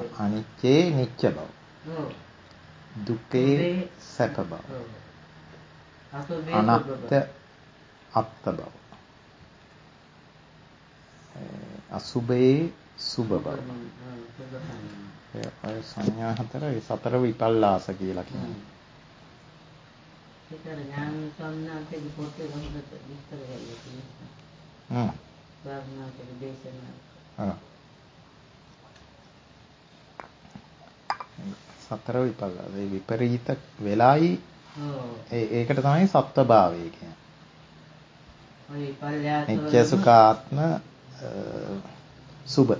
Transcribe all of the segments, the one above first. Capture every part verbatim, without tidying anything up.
අනිච්චේ නිච්ච බව. ඔව්. දුකේ සැප බව. ඔව්. අසුභේ අනත්ත අත්ත බව. අසුභේ සුභ බව. ඒ සංඥා හතර ඒ සතර විපල්ලාස කියලා කියනවා. ඒතර ඥාන සම්මානයේ පොතේ හොඳට විස්තර වෙලා තියෙනවා. හ්ම්. බාහනාතේ දේශනා. ආ. සතර විපල්ලාස ඒ විපරීත වෙලයි. ඔව්. ඒ ඒකට තමයි සත්වභාවය කියන්නේ. ඔය විපල්ලාස නිත්‍ය සුඛාත්ම සුභ.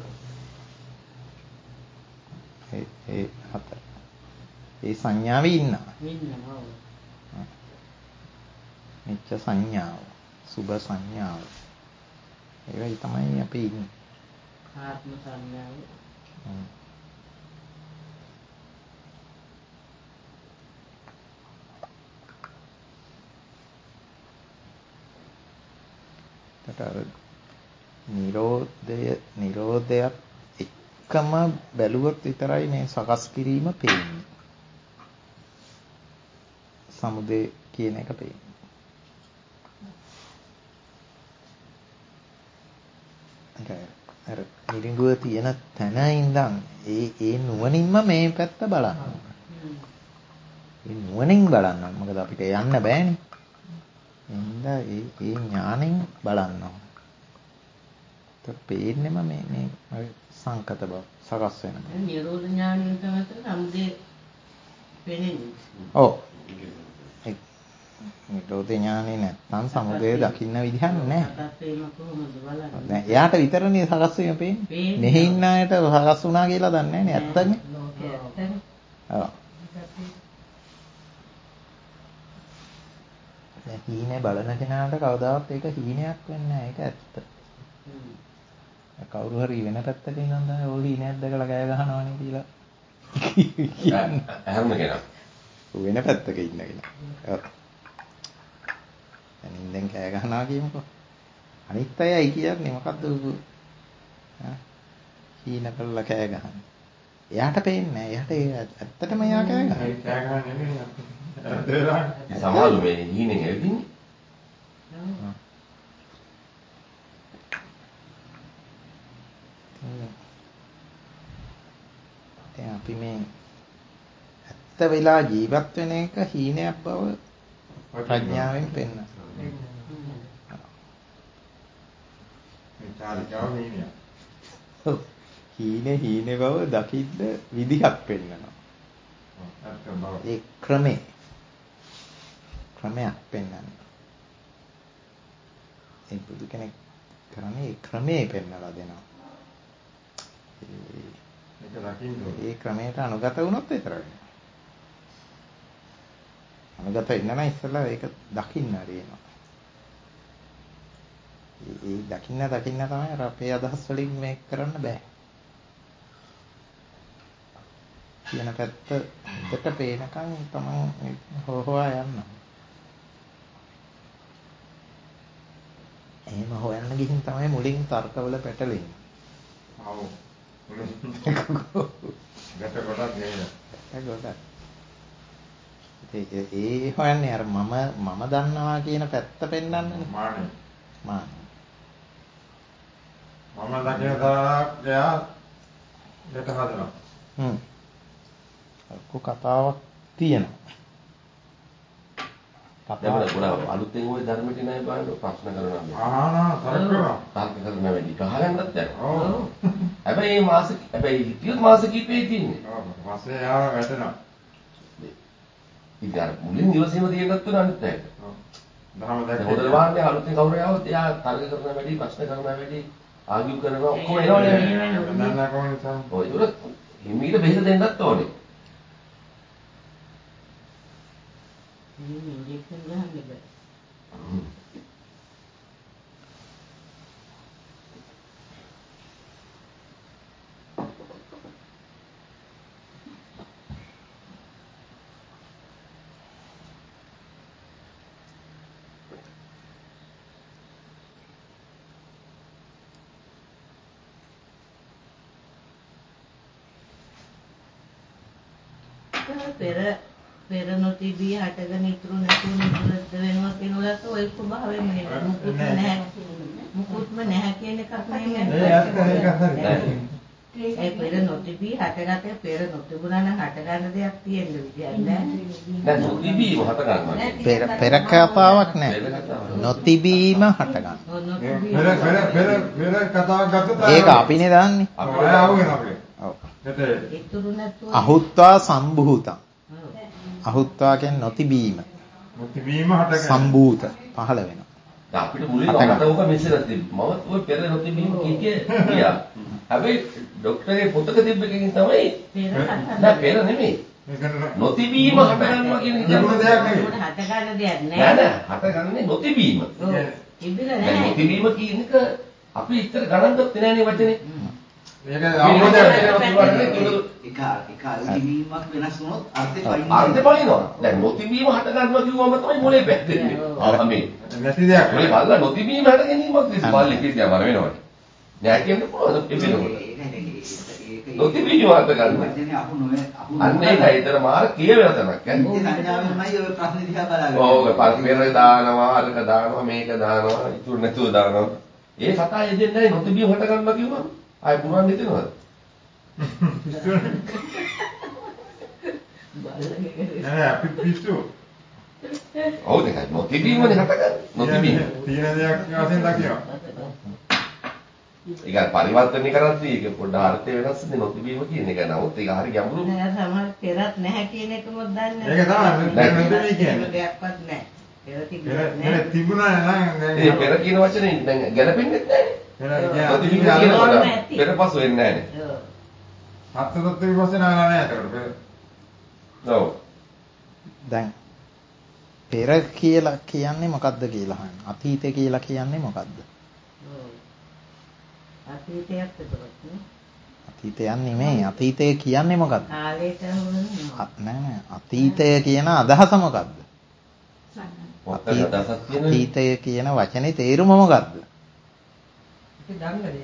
ඒ ඒ හතර. ඒ සංඥාවේ ඉන්නවා. ඉන්නවා. ඔව්. නිත්‍ය සංඥාව, සුභ සංඥාව. ඒවයි තමයි අපි ඉන්නේ. ආත්ම සංඥාව. හ්ම්. තතර නිරෝධය නිරෝධයත් එක්කම බැලුවොත් විතරයි මේ සකස් කිරීම පේන්නේ. සමුදය කියන එක පේන්නේ. අර මිරිඟුව තියෙන තැන ඉඳන් ඒ ඒ නුවණින්ම මේ පැත්ත බලන්න. ඒ නුවණින් බලන්න. මොකද අපිට යන්න බෑනේ. එහෙනම් ඒ ඒ ඥාණයෙන් බලන්න ඕන. ඒක පේන්නෙම මේ මේ සංකත බව සකස් වෙනවා. නිරෝධ ඥාණයෙන් තමයි සමුදය පේන්නේ. ඔව්. නිරෝධ ඥානෙ නැත්නම් සමුදය දකින්න විදිහක් නැහැ. දැන් එයාට විතරනේ සකස් වීම පේන්නේ. මෙහි ඉන්න අයට සකස් වුණා කියලා දන්නේ නැහැ නේ. ඇත්තනේ. ඔව්. දැන් හීනේ බලන කෙනාට කවදාවත් ඒක හීනයක් වෙන්නේ නැහැ. ඒක ඇත්ත. කවුරු හරි වෙන පැත්තක ඉඳන් තමයි ඔය හීනයක් දැකලා කෑ ගහනවනේ කියලා. අහන්න කෙනා. වෙන පැත්තක ඉන්න කෙනා. ඔව්. දැන් කෑ ගහනවා කියමුකෝ. අනිත් අයයි කියන්නේ මොකද්ද උගු? ආ හීන කළා කෑ ගහන්නේ. එයාට පේන්නේ නැහැ. එයාට ඇත්තටම එයා කෑ ගහනවා. ඒ කෑ ගහන්නේ නෙමෙයි. සමහරව මේ හීනෙන් එල්දින්නේ. දැන් අපි මේ ඇත්ත වෙලා ජීවත් වෙන එක හීනයක් බව ප්‍රඥාවෙන් පෙන්වනවා. හීනේ හීනේ බව දකින්න විදිහක් පෙන්වනවා. ඒ ක්‍රමේ ක්‍රමයක් පෙන්වනවා. ඒ බුදු කෙනෙක් කරන්නේ ඒ ක්‍රමේ පෙන්වලා දෙනවා. ඒ ක්‍රමයට අනුගත වුණොත් විතරයි. අනුගත වෙන්න නම් ඉස්සෙල්ලා ඒක දකින්න හරියනවා. ඒ දකින්න දකින්න තමයි අපේ අදහස් වලින් මේක කරන්න බෑ. කියන පැත්ත දෙට පේනකන් තමයි හොහොවා යන්න. එහෙම හොයන්න ගිහින් තමයි මුලින් තර්කවල පැටලෙන්නේ. ආව්. ගැට ගොඩක් නේද? ගැට ගොඩක්. ඒ ඒ හොයන්නේ අර මම මම දන්නවා කියන පැත්ත පෙන්වන්නනේ. මානෙ. මානෙ. මම දකින තරක් එයා ගැට හදනවා. හ්ම්. අක්කු කතාවක් තියෙනවා. කතාව ගොඩක් අලුතෙන් ওই ධර්මෙට නෑ බලන්න ප්‍රශ්න කරනවා. ආහා තරක් කරනවා. තාක්ක කරන වැඩි ගහගන්නත් යනවා. ඔව්. හැබැයි මේ මාස හැබැයි හිටියොත් මාස කිහිපෙයි තින්නේ. ඔව්. මාසේ යාව වැටෙනවා. ඉතින් මුලින් ඉවසීම තියෙන්නත් උන අනිත් අයට. ඔව්. දහම දැක්කේ. හොඳට වහන්නේ අලුතෙන් කවුරු ආවොත් එයා තර්ක කරන වැඩි ප්‍රශ්න කරන වැඩි ආගියු කරනවා ඔක්කොම එනවනේ. නන්න කොහොමද සම්? ඔය ඒක හිමීට බෙහෙත දෙන්නත් ඕනේ. ඉන්ජෙක්ෂන් ගහන්න බෑ. පෙර පෙර නොතිබී හටගෙන ඉතුරු නැතුව නිරුද්ධ වෙනවා කියනකොට ඔය ස්වභාවයෙන්ම නේද මුකුත් නැහැ මුකුත්ම නැහැ කියන එකක් නෙමෙයි. ඒ පෙර නොතිබී හටගත්තේ පෙර නොතිබුණා නම් හටගන්න දෙයක් තියෙන්න විදියක් නැහැ. දැන් නොතිබීම හට ගන්නවා. පෙර පෙර කතාවක් නැහැ. නොතිබීම හට ගන්න. පෙර පෙර පෙර පෙර කතාවක් ගත්තොත් ඒක අපිනේ දාන්නේ. අපේ ආව වෙනවා අපේ. ඔව්. ඉතුරු නැතුව අහුත්වා සම්භූතං. අහුත්වා කියන්නේ නොතිබීම. නොතිබීම හට ගන්න. සම්භූත පහළ වෙනවා. දැන් අපිට මුලින්ම මට ඕක මෙසේජ් තිබ්බා. මම ඔය පෙර නොතිබීම කිය කියා. හැබැයි ડોක්ටර්ගේ පොතක තිබ්බ එකකින් තමයි නෑ පෙර නෙමෙයි. නොතිබීම හට ගන්නවා කියන එක තිබුණ දෙයක් නෙමෙයි. හට ගන්න දෙයක් නෑ නැහැ. නෑ හට ගන්නේ නොතිබීම. ඔව්. තිබිලා දැන් නැහැ. නොතිබීම කියන එක අපි ඉතර ගණන් ගත්තේ නෑනේ වචනේ. මේක අවබෝධයක් එක එක අල්දිවීමක් වෙනස් වුණොත් අර්ථේ පයින් අර්ථය බලනවා. දැන් නොතිබීම හට ගන්නවා කිව්වම තමයි මොලේ පැත්තෙන්නේ. ආ මේ නැති දෙයක්. මොලේ බලලා නොතිබීම හට ගැනීමක් විශ්වාස බල්ලේ කිසියම් වර වෙනවනේ. නෑ කියන්න පුළුවන් එපිනකොට. නොතිබීම හට ගන්නවා. වචනේ අහු නොවේ අහු අන්න ඒකයි ඊතර මාර කියවෙන තැනක් ඈ. ඒ සංඥාවෙන්මයි ඔය ප්‍රශ්නේ දිහා බලාගන්නේ. ඕක පරිපෙර දානවා අරක දානවා මේක දානවා ඉතුරු නැතුව දානවා. ඒ කතා යෙදෙන්නේ නැහැ නොතිබීම හට ගන්නවා කිව්වම. ආයෙ පුරන් හිතෙනවද? නෑ අපි පිස්සු. ඔව් දෙකයි නොතිබීමනේ හටගන්නේ. නොතිබීම. තියෙන දෙයක් වශයෙන් දකිනවා. ඒක පරිවර්තනය කරද්දී ඒක පොඩ්ඩ අර්ථය වෙනස් වෙන්නේ නොතිබීම කියන එක. නමුත් ඒක හරි ගැඹුරු. නෑ සමහර පෙරත් නැහැ කියන එකම දන්නේ ඒක තමයි නොතිබී කියන්නේ. දෙයක්වත් නැහැ. පෙර පෙර තිබුණේ පෙර නැහැ. තිබුණා නම් ඒ පෙර කියන වචනේ දැන් ගැලපෙන්නේ නැහැනේ. පෙර නොතිබීම කියන්නේ කියනකොට පෙර පසු වෙන්නේ නැහැනේ. ඔව්. හත් තත්ත්ව විපස්සනා නෑ ඒකට පෙර. ඔව්. දැන් පෙර කියලා කියන්නේ මොකද්ද කියලා අහන්න. අතීතය කියලා කියන්නේ මොකද්ද? ඔව්. අතීතයක් එතකොට නේ. අතීතයක් නෙමෙයි. අතීතය කියන්නේ මොකද්ද? කාලයට හුරුනේ. අත් නෑ නෑ. අතීතය කියන අදහස මොකද්ද? මොකක්ද අදහසක් තියෙන්නේ? අතීතය කියන වචනේ තේරුම මොකද්ද? ඒ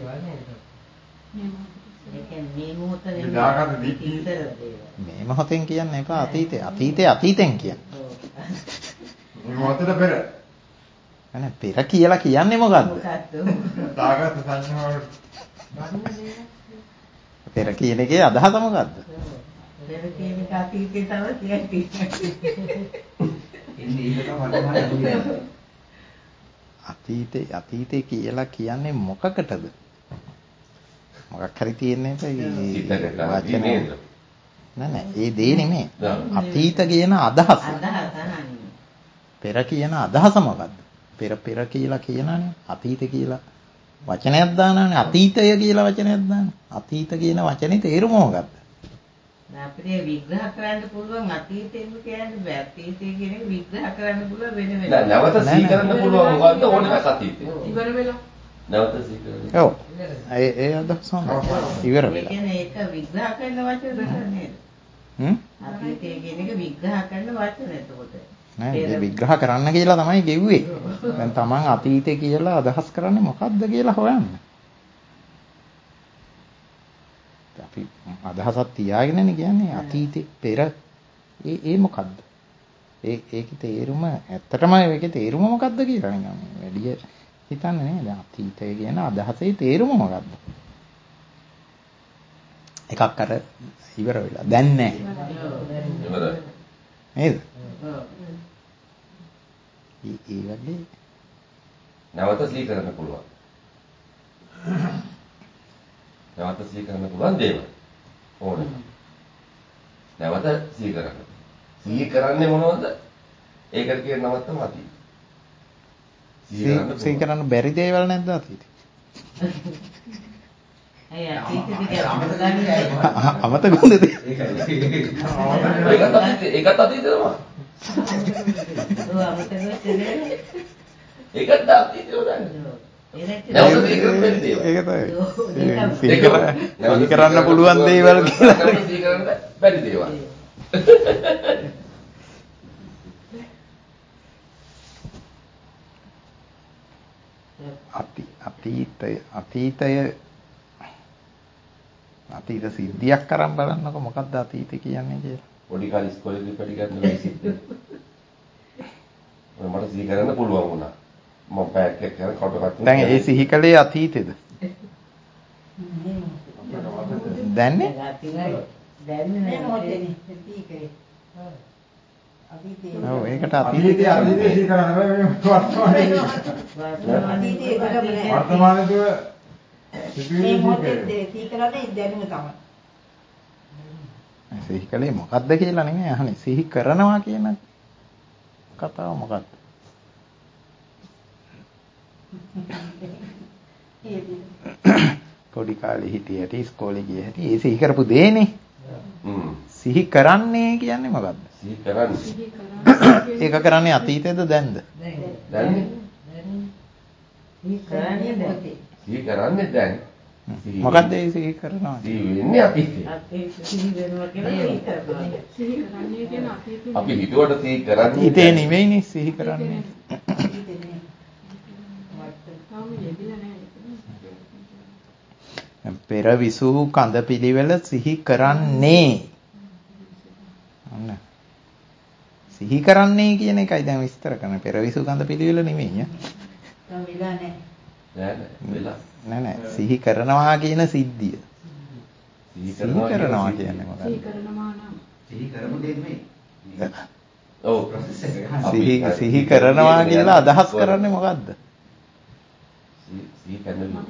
කියන්නේ මේ මොහොතේ මේ දාගන්න දීපි. ඉතර දේවල්. මේ මොහොතෙන් කියන්න එපා අතීතය. අතීතය අතීතෙන් කියන්න. ඔව්. මේ මොහොතේ පෙර නෑ පෙර කියලා කියන්නේ මොකද්ද? මොකක්ද? දාගත් සංඥාවල පෙර කියන එකේ අදහස මොකද්ද? පෙර කියන එක අතීතේ තව කියන්නේ. එන්නේ ඒක තමයි මම අතීතේ අතීතේ කියලා කියන්නේ මොකකටද? මොකක් හරි තියෙන්නේ සිතකට වචන නේද? නෑ නෑ ඒ දේ නෙමෙයි. නෑ. අතීත කියන අදහස. අදහස අනන්නේ. පෙර කියන අදහස මොකද්ද? පෙර පෙර කියලා කියනනේ අතීත කියලා වචනයක් දානනේ අතීතය කියලා වචනයක් දාන. අතීත කියන වචනේ තේරුම මොකද්ද? දැන් අපිට විග්‍රහ කරන්න පුළුවන් අතීතෙම කියන්නේ බෑ. අතීතය කියන එක විග්‍රහ කරන්න පුළුවන් වෙන වෙන. නෑ නැවත සිහි කරන්න පුළුවන් මොකද්ද ඕනේ නැත් අතීතේ. ඉවර වෙලා. නැවත සිහි කරන්න. ඔව්. ඒ ඒ අදහස හොඳයි. ඉවර ඒ වෙලා. කියන්නේ ඒක විග්‍රහ කරන වචන නේද? හ්ම්? අතීතය කියන එක විග්‍රහ කරන වචන එතකොට. නෑ ඒ විග්‍රහ කරන්න කියලා තමයි කිව්වේ. දැන් Taman අතීතේ කියලා අදහස් කරන්නේ මොකද්ද කියලා හොයන්න. අපි අදහසක් තියාගෙනනේ කියන්නේ අතීතේ පෙර ඒ ඒ මොකද්ද? ඒ ඒකේ තේරුම ඇත්තටම ඒකේ තේරුම මොකද්ද කියලා නිකන් වැඩි හිතන්නේ නේද? අතීතය කියන අදහසේ තේරුම මොකද්ද? එකක් අර ඉවර වෙලා. දැන් නෑ. ඉවරයි. නේද? ඔව්. ඒ ඒ වගේ නැවත සිහි කරන්න පුළුවන්. නැවත සිහි කරන්න පුළුවන් දේවල් ඕනේ. නැවත සිහි කරන්න. සිහි කරන්නේ මොනවද? ඒකට කියන නමක් තමයි අතීතය. සිහි කරන්න බැරි දේවල් නැද්ද අතීතේ? අය අතීතෙදි කියන්නේ අමතක වුණේද? ඒකත් අතීතේ ඒකත් අතීතේ තමයි. ඔව් අමතක වෙන්නේ. ඒකත් අතීතේ උදාන්නේ. ඒක නැවත සිහි කරන්න බැරි දේවල්. ඒක තමයි. සිහි කර- සිහි කරන්න පුළුවන් දේවල් කියලා. නැවත සිහි කරන්න බැරි දේවල්. අති අතීතය අතීතය අතීත සිද්ධියක් කරන් බලන්නකො මොකක්ද අතීතය කියන්නේ කියලා. පොඩි කාලේ ඉස්කෝලේදී පැටි ගන්න වෙයිසිට. මට සිහි කරන්න පුළුවන් වුණා. මම පැයක් එක කරන කොට කට. දැන් ඒ සිහි කලේ අතීතෙද? දැන්නේ? දැන්නේ මොකටද සිහි කරේ? ඔව් ඒකට අතීතයේ අතීතයේ සිහි කරන්න බෑ මේ වර්තමානයේ. අතීතයේ එකම නෑ. වර්තමානයේ මේ මොහොතේ සිහි කරන්නේ දැනුම තමයි. සිහි කලේ මොකද්ද කියලා නෙමෙයි අහන්නේ. සිහි කරනවා කියන කතාව මොකක්ද? පොඩි කාලේ හිටිය හැටි ඉස්කෝලේ ගිය හැටි ඒ සිහි කරපු දේනේ. හ්ම්. සිහි කරන්නේ කියන්නේ මොකද්ද? සිහි කරන්නේ. ඒක කරන්නේ අතීතේද දැන්ද? දැන් සිහි කරන්නේ මොකද? සිහි කරන්නේ දැන්. මොකද්ද ඒ සිහි කරනවා? සිහි වෙන්නේ අතීතේ. අතීතේ සිහි වෙනවා කියන්නේ සිහි කරනවා. සිහි කරන්නේ කියන්නේ අතීතේ. අපි හිතුවට සිහි කරන්නේ අතීතේ නෙමෙයිනේ සිහි කරන්නේ. පෙර විසූ කඳ පිළිවෙල සිහි කරන්නේ. අන්න. සිහි කරන්නේ කියන එකයි දැන් විස්තර කරන්නේ. පෙර විසූ කඳ පිළිවෙල නෙමෙයි ඈ. දැන් වෙලා නැහැ. නෑ නෑ වෙලා. නෑ නෑ සිහි කරනවා කියන සිද්ධිය. සිහි සිහි කරනවා කියන්නේ මොකක්ද? සිහි කරනවා නම් සිහි කරමු දෙයක් නෙමෙයි. ඔව් ප්‍රොසෙස් එක. සිහි සිහි කරනවා කියලා අදහස් කරන්නේ මොකද්ද? සිහි කරනවා.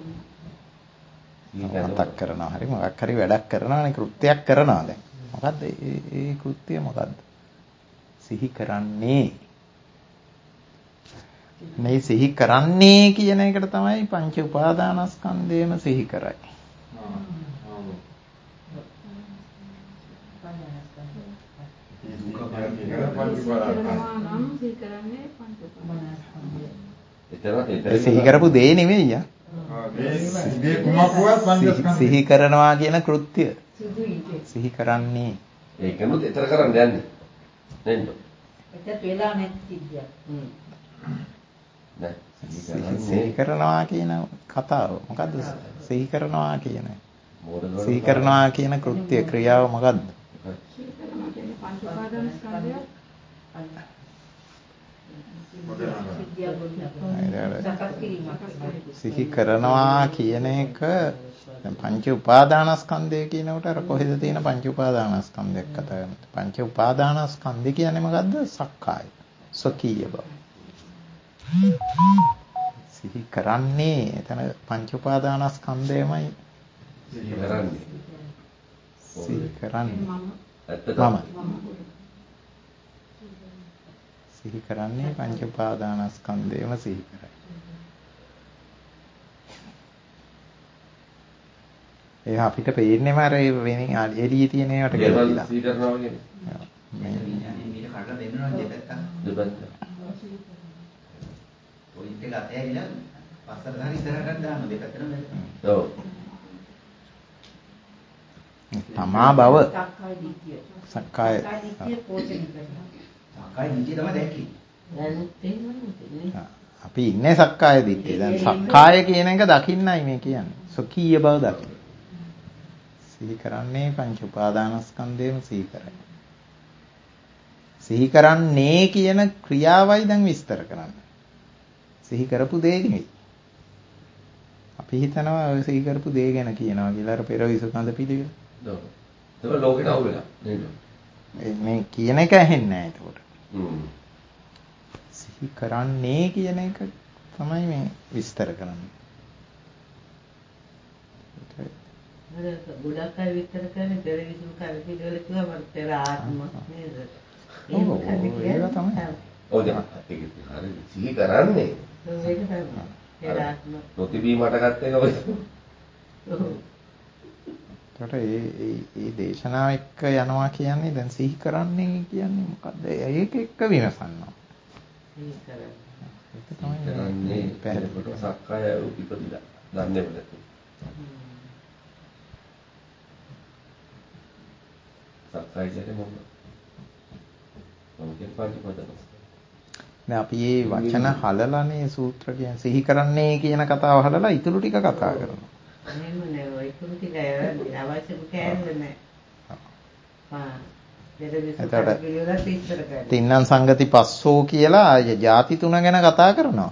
මතක් කරනවා හරි මොකක් හරි වැඩක් කරනවානේ කෘත්‍යයක් කරනවා දැන්. මොකද්ද ඒ ඒ කෘත්‍යය මොකද්ද? සිහි කරන්නේ. මේ සිහි කරන්නේ කියන එකට තමයි පංච උපාදානස්කන්ධයම සිහි කරයි. සිහි කරපු දේ නෙමෙයි යා. සිහි කරනවා කියන කෘත්‍ය. සිහි කරන්නේ. ඒකනොත් ඊතර කරන්න යන්නේ. නේද? එතත් වෙලා නැති සිද්ධියක්. නෑ සිහි කරනවා කියන කතාව මොකද්ද? සිහි කරනවා කියන සිහි කරනවා කියන කෘත්‍ය ක්‍රියාව මොකද්ද? සිහි කරනවා කියන එක දැන් පංච උපාදානස්කන්ධය කියනකොට අර කොහෙද තියෙන පංච උපාදානස්කන්ධයක් කතා කරන්නේ? පංච උපාදානස්කන්ධය කියන්නේ මොකද්ද? සක්කාය. ස්වකීය බව. සිහි කරන්නේ එතන පංච උපාදානස්කන්ධයමයි සිහි කරන්නේ. සිහි කරන්නේ ඇත්තටම මම සිහි කරන්නේ පංච උපාදානස්කන්ධයම සිහි කරයි. ඒ අපිට පේන්නේම අර වෙනින් එළියේ තියෙන ඒවාට කියලා. සිහි කරනවා කියන්නේ. මේ මේක කඩලා දෙන්නවා දෙපැත්තක්. දෙපැත්ත. පොයින්ට් එක අතෑරිලා පස්සට දාලා ඉස්සරහට දාන්න දෙපැත්තටම බැලුවා. ඔව්. තමා බව සක්කාය දිට්ඨිය. සක්කාය සක්කාය දිට්ඨිය පෝෂණය කරනවා. සක්කාය දිට්ඨිය තමයි දැක්කේ. දැනුත් තේරෙන්නේ. අපි ඉන්නේ සක්කාය දිට්ඨිය. දැන් සක්කාය කියන එක දකින්නයි මේ කියන්නේ. සොකීය බව දකින්න. සිහි කරන්නේ පංච උපාදානස්කන්ධයම සිහි කරයි. සිහි කරන්නේ කියන ක්‍රියාවයි දැන් විස්තර කරන්නේ. සිහි කරපු දේ නෙවෙයි. අපි හිතනවා ඔය සිහි කරපු දේ ගැන කියනවා කියලා අර පෙර විසුකඳ පිළිවෙල. ඔව්. ඒක ලෝකෙට අවු වෙලා නේද? මේ කියන එක ඇහෙන්නේ නැහැ ඒකට. හ්ම්. සිහි කරන්නේ කියන එක තමයි මේ විස්තර කරන්නේ. ගොඩක් අය විතර කරන්නේ පෙර විසුණු කාලේ පිළිවෙල කිව්වා මම පෙර ආත්ම නේද? ඔව් ඒක තමයි. ඔව් දැන් ඒක හරි සිහි කරන්නේ. ඒක තමයි. පෙර ආත්ම. නොතිබී මට ගත්ත එක ඔය. ඒකට ඒ ඒ ඒ දේශනාව එක්ක යනවා කියන්නේ දැන් සිහි කරන්නේ කියන්නේ මොකද්ද? ඒක එක්ක විමසනවා. සිහි කරන්නේ. ඒක තමයි කරන්නේ පැහැදිලිවට සක්කාය උපදිලා. දන්නේ නැති. සක්කාය කියන්නේ මොකක්ද? මොකක්ද පාටිපදන? දැන් අපි මේ වචන හලලානේ සූත්‍ර කියන්නේ සිහි කරන්නේ කියන කතාව හලලා ඊටු ටික කතා කරනවා. එහෙම නේ ඔය කුරු ටික අවශ්‍ය කෑල්ල නෑ. ආ එතකොට තින්නම් සංගති පස්සෝ කියලා ආය ಜಾති තුන ගැන කතා කරනවා.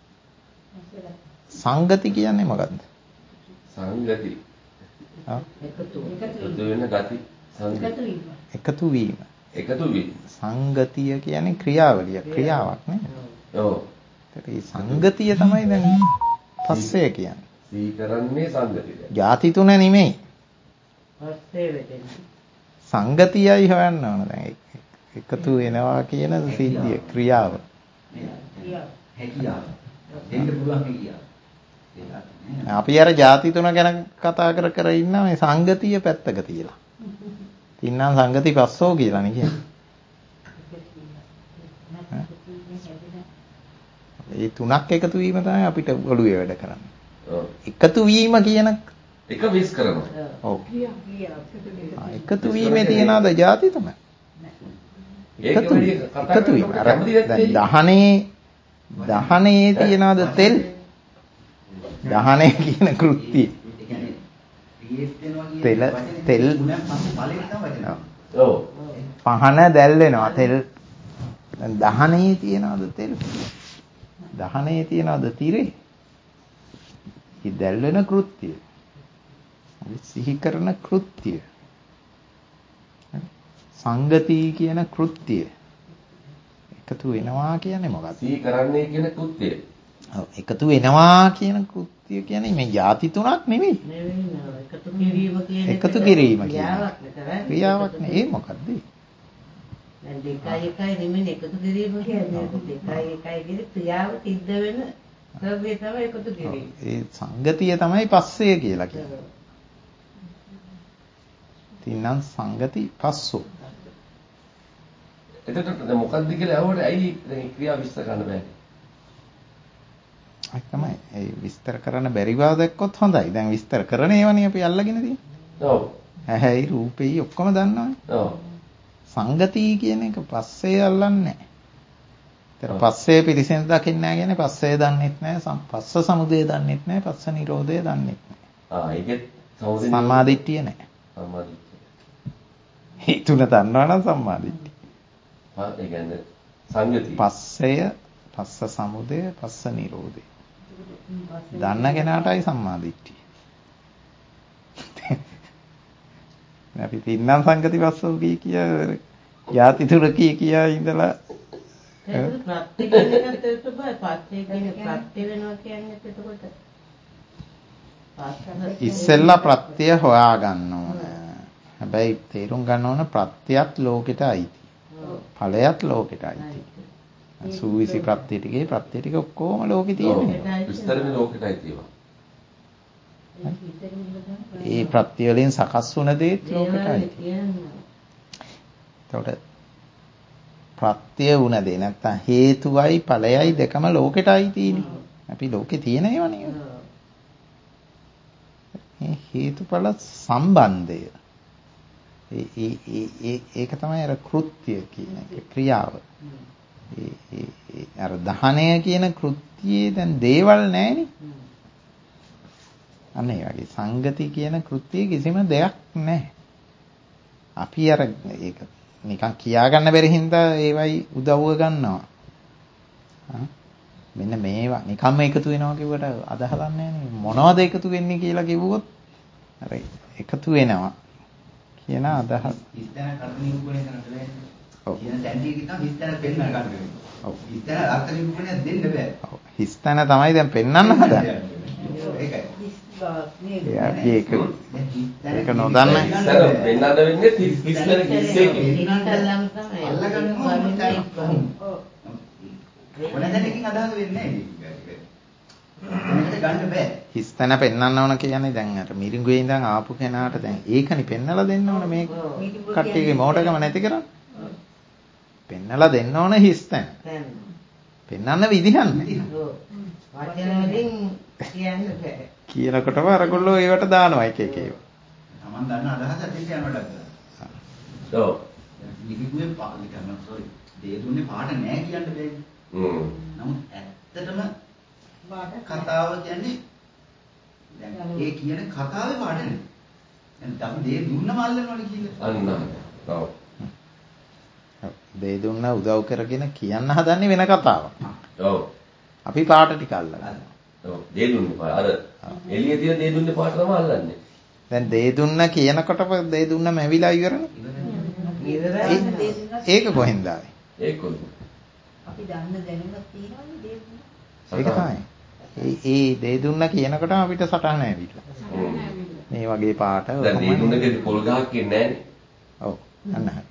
සංගති කියන්නේ මොකද්ද? සංගති. ආ එකතු වෙන ගති. සංගති. එකතු වීම. එකතු වීම. සංගතිය කියන්නේ ක්‍රියාවලිය, ක්‍රියාවක් නේ. ඔව්. ඒ සංගතිය තමයි දැන් පස්සේ කියන්නේ. සී කරන්නේ සංගතිය. ಜಾති තුන නෙමෙයි. පස්සේ වෙන්නේ. සංගතියයි හොයන්න ඕන දැන්. එකතු වෙනවා කියන සිද්ධිය, ක්‍රියාව. හැකියාව. දෙන්න පුළුවන් හැකියාව. අපි අර ಜಾති තුන ගැන කතා කර කර ඉන්න මේ සංගතිය පැත්තක තියලා. තින්නම් සංගති පස්සෝ කියලා නේ කියන්නේ. ඒ තුනක් එකතු වීම තමයි අපිට ඔළුවේ වැඩ කරන්නේ. ඔව්. එකතු වීම කියන එක විස් කරනවා. ඔව්. එකතු වීමේ තියනවාද ಜಾති තමයි. එකතු එකතු වීම. අර දැන් දහනේ දහනේ තියනවාද තෙල්? දහනේ කියන කෘත්‍යය. තෙල් තෙල් ඔව්. පහන දැල් වෙනවා තෙල්. දැන් දහනේ තියනවාද තෙල්? දහනේ තියනවාද තිරේ? ඒ දැල් වෙන කෘත්‍යය. සිහි කරන කෘත්‍යය. සංගති කියන කෘත්‍යය. එකතු වෙනවා කියන්නේ මොකක්ද? සී කරන්නේ කියන කෘත්‍යය. ඔව් එකතු වෙනවා කියන කෘත්‍යය කියන්නේ මේ ಜಾති තුනක් නෙමෙයි. නෙවෙයි නේද? එකතු කිරීම කියන එකතු කිරීම කියන ක්‍රියාවක් නේ. ක්‍රියාවක් නේ. ඒ මොකද්ද? දැන් දෙකයි එකයි නෙමෙයි එකතු කිරීම කියන්නේ. දෙකයි එකයි කියන ක්‍රියාව සිද්ධ වෙන ක්‍රමය තමයි එකතු කිරීම. ඒ සංගතිය තමයි පස්සේ කියලා කියන්නේ. තින්නම් සංගති පස්සෝ. එතකොට දැන් මොකද්ද කියලා අහුවට ඇයි දැන් ක්‍රියාව විස්තර කරන්න බෑ? අයි තමයි. ඒ විස්තර කරන්න බැරි බව දැක්කොත් හොඳයි. දැන් විස්තර කරන ඒවානේ අපි අල්ලගෙන තියෙන්නේ. ඔව්. ඇහැයි රූපෙයි ඔක්කොම දන්නවනේ. ඔව්. සංගති කියන එක පස්සේ අල්ලන්නේ නැහැ. ඒතර පස්සේ පිළිසෙන් දකින්නේ නැහැ කියන්නේ පස්සේ දන්නෙත් නැහැ, පස්ස සමුදය දන්නෙත් නැහැ, පස්ස නිරෝධය දන්නෙත් නැහැ. ආ ඒකෙත් සමුදය සම්මාදිට්ඨිය නැහැ. සම්මාදිට්ඨිය. ඒ තුන දන්නවනම් සම්මාදිට්ඨිය. ආ ඒ කියන්නේ සංගති. පස්සය, පස්ස සමුදය, පස්ස නිරෝධය. දන්න කෙනාටයි සම්මාදිට්ඨිය. අපි තින්නම් සංගති පස්සෝ කී කිය යාති තුර කී කියා ඉඳලා ඒක ප්‍රත්‍ය කියන එකත් ඒක බයි පස්සේ කියන ප්‍රත්‍ය වෙනවා කියන්නේ එතකොට ඉස්සෙල්ලා ප්‍රත්‍ය හොයා ගන්න ඕන. හැබැයි තේරුම් ගන්න ඕන ප්‍රත්‍යයත් ලෝකෙට අයිති. ඵලයත් ලෝකෙට අයිති. සූවිසි ප්‍රත්‍ය ටිකේ ප්‍රත්‍ය ටික ඔක්කොම ලෝකෙ තියෙනවා. විස්තරනේ ලෝකෙට අයිති ඒවා. ඒ ප්‍රත්‍ය වලින් සකස් වුණ දේත් ලෝකෙට අයිති. එතකොට ප්‍රත්‍ය වුණ දේ නැත්තම් හේතුවයි ඵලයයි දෙකම ලෝකෙට අයිතිනේ. අපි ලෝකේ තියෙන ඒවා නේ. මේ හේතුඵල සම්බන්ධය. ඒ ඒ ඒ ඒක තමයි අර කෘත්‍ය කියන එක ක්‍රියාව. ඒ ඒ අර දහනය කියන කෘත්‍යයේ දැන් දේවල් නැහැනේ. අන්න ඒ වගේ සංගති කියන කෘත්‍යයේ කිසිම දෙයක් නැහැ. අපි අර ඒක නිකන් කියා ගන්න බැරි හින්දා ඒවයි උදව්ව ගන්නවා. මෙන්න මේවා නිකම්ම එකතු වෙනවා කිව්වට අදහලක් නැහැ මොනවද එකතු වෙන්නේ කියලා කිව්වොත් අර එකතු වෙනවා කියන අදහස. හිස්තන කර්ම නිරූපණය කරන්න බෑ. ඔව්. කියන දැන් ටික තමයි හිස්තන පෙන්වන්න ගන්න වෙන්නේ. ඔව්. හිස්තන අර්ථ නිරූපණය දෙන්න බෑ. ඔව්. හිස්තන තමයි දැන් පෙන්වන්න හදන්නේ. ඒකයි. අපි ඒක ඒක නොදන්න හිස්තන පෙන්වන්න වෙන්නේ හිස්තන කිස්සේ ඉස්සල්ලාම තමයි අල්ලගන්න ඕනේ. ඔව්. මොනදැනකින් අදහස් වෙන්නේ නැහැ. මේකට ගන්න බෑ. හිස්තන පෙන්වන්න ඕන කියන්නේ දැන් අර මිරිඟුවේ ඉඳන් ආපු කෙනාට දැන් ඒකනේ පෙන්නලා දෙන්න ඕන මේ කට්ටියගේ මොඩකම නැති කරන්නේ. පෙන්නලා දෙන්න ඕන හිස්තන. පෙන්වන්න විදිහක් නැහැ. ඔව්. වචන වලින් කියන්න බෑ. කියනකොටම අරගොල්ලෝ ඒවට දානවා එක එක ඒවා. Taman දන්න අදහස දෙන්න යනවට. ඔව්. නිකුවේ පාඩම කරනවා sorry. දේ දුන්නේ පාට නැහැ කියන්න බෑ. හ්ම්. නමුත් ඇත්තටම කතාව කියන්නේ දැන් ඒ කියන කතාවේ පාඩ නෙවෙයි. දැන් අපි දේ දුන්නම අල්ලනවනේ කියලා. අන්න. ඔව්. දේ දුන්න උදව් කරගෙන කියන්න හදන්නේ වෙන කතාවක්. ඔව්. අපි පාට ටික අල්ලගන්නවා. ඔව්. දේ දුන්නේ පාට. අර එළියේ තියෙන දේ දුන්නේ පාට තමයි අල්ලන්නේ. දැන් දේ දුන්න කියනකොට දේ දුන්නම ඇවිලා ඉවරනේ. ඒක කොහෙන්ද ආවේ? ඒක කොහෙන්ද? අපි දන්න දැනුමක් තියෙනවනේ දේ දුන්න. ඒක තමයි. ඒ ඒ දේ දුන්න කියනකොටම අපිට සටහන ඇවිල්ලා. මේ වගේ පාට දැන් දේ දුන්නකදී පොල් ගහක් කියන්නේ නැහනේ. ඔව්. අන්න හරි.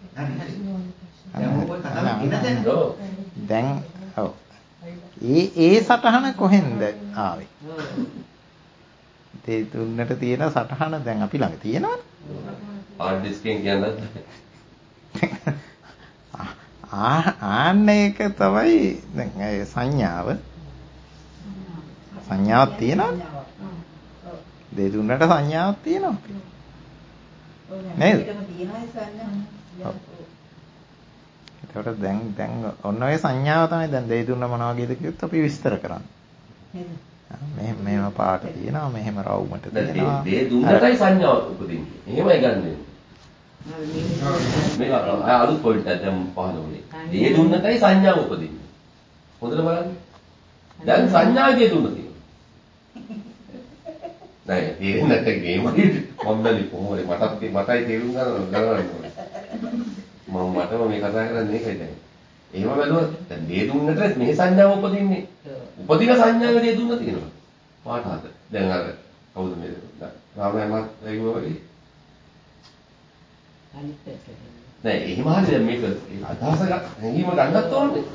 දැන් ඔව්. ඒ ඒ සටහන කොහෙන්ද ආවේ? දේ දුන්නට තියෙන සටහන දැන් අපි ළඟ තියෙනවනේ. හાર્ඩ් ඩිස්කෙන් කියන්නේ ආන්න ඒක තමයි දැන් ඒ සංඥාව සංඥාවක් තියෙනවනේ. දේ දුන්නට සංඥාවක් තියෙනවා. නේද? ඒකට දැන් දැන් ඔන්න ඔය සංඥාව තමයි දැන් දේ දුන්න මොන වගේද කිව්වොත් අපි විස්තර කරන්නේ. මෙහෙම මෙහෙම පාට තියෙනවා මෙහෙම රවුමට තියෙනවා. දේ දුන්නටයි සංඥාව උපදින්නේ. එහෙමයි ගන්නෙ. මේක අලුත් පොයින්ට් එකක් දැන් පහළ වුණේ. දේ දුන්නටයි සංඥාව උපදින්නේ. හොඳට බලන්න. දැන් සංඥාවේ දුන්න තියෙනවා. නෑ ඒ නැත්නම් ගේමයි මම බැලි කොහොමද මටත් මටයි තේරුම් ගන්න ගන්න ඕනේ. මම මටම මේ කතා කරන්නේ ඒකයි දැන්. එහෙම බැලුවොත් දැන් දේ දුන්නට මේ සංඥාව උපදින්නේ. උපදින සංඥාවේ දේ දුන්න තියෙනවා. පාට හත. දැන් අර කවුද මේ රාමයන් මත් ඒගොල්ලෝ වගේ. අනිත් පැත්තට. නෑ එහෙම හරි දැන් මේක අදහස හැංගීම ගන්නත් ඕනේ.